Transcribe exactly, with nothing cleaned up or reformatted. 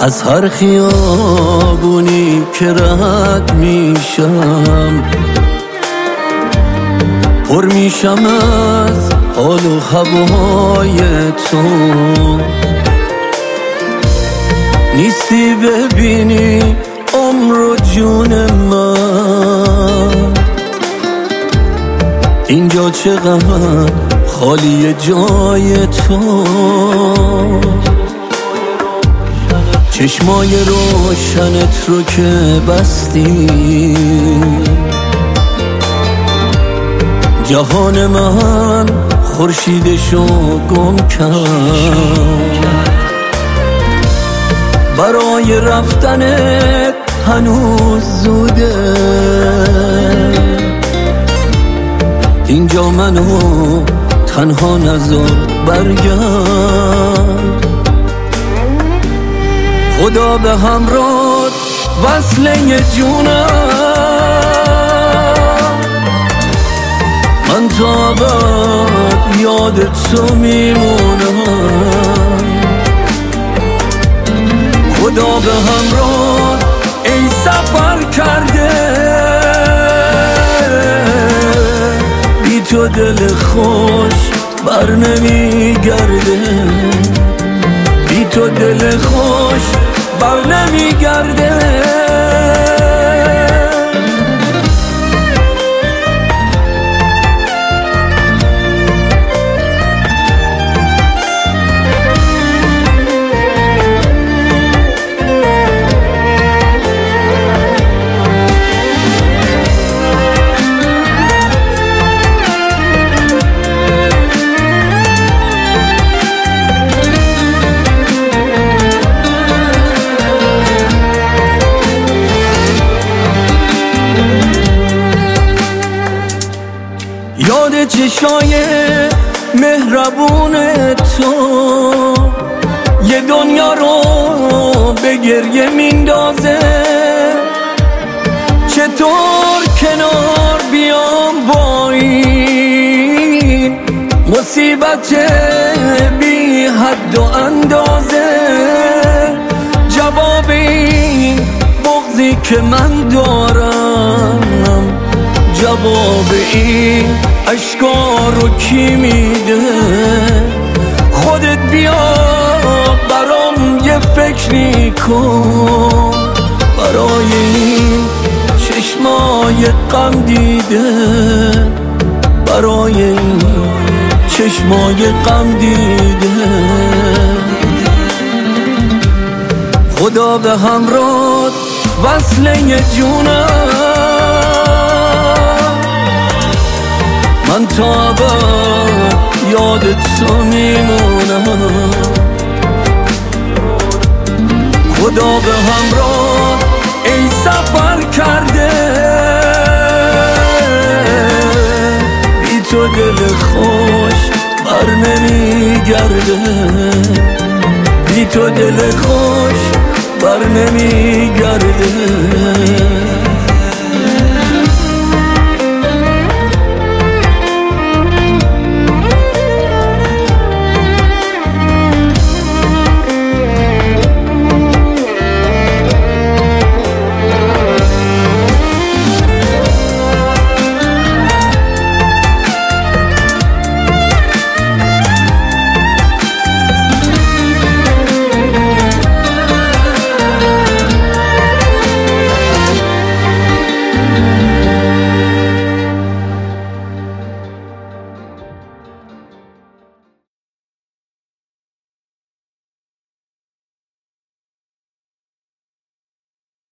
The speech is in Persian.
از هر خیابونی که رد میشم پر میشم از حال و هوای تو. نیستی ببینی عمر و جون من، اینجا چقدر خالی جای تو. چشمای روشنت رو که بستی جهان من خورشیدشو گم کرد. برای رفتنت هنوز زوده، اینجا منو تنها نذار برگرد. خدا به همراه وصله جونم، من تا ابد یاد تو میمونم. خدا به همراه ای سفر کرده، بی تو دل خوش بر نمیگرده، بی تو دل خوش بر نمیگرده. یاد چشای مهربون تو یه دنیا رو به گریه میندازه. چطور کنار بیام با این مصیبت بی حد و اندازه؟ جواب این بغضی که من دارم، جواب این اشکا رو کی میده؟ خودت بیا برام یه فکری کن، برای این چشمای غم دیده، برای این چشمای غم دیده. خدا به همراه وصله جونم، من تا ابد یاد تو میمونم. خدا به همراه ای سفر کرده، بی تو دل خوش بر نمیگرده، بی تو دل خوش بر نمیگرده.